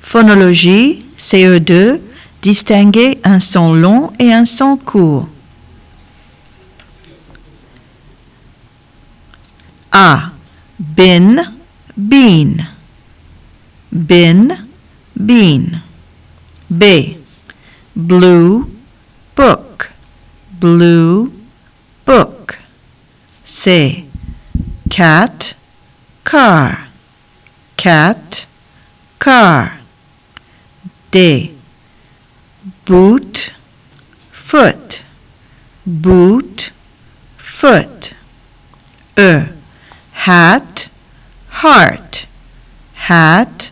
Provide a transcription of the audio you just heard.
Phonologie, CE2, distinguer un son long et un son court. A. Bin, bean. Bin, bean. B. Blue, book. Blue, book. C. Cat, car. Cat, car. D. Boot, foot. Boot, foot. E. Hat, heart. Hat,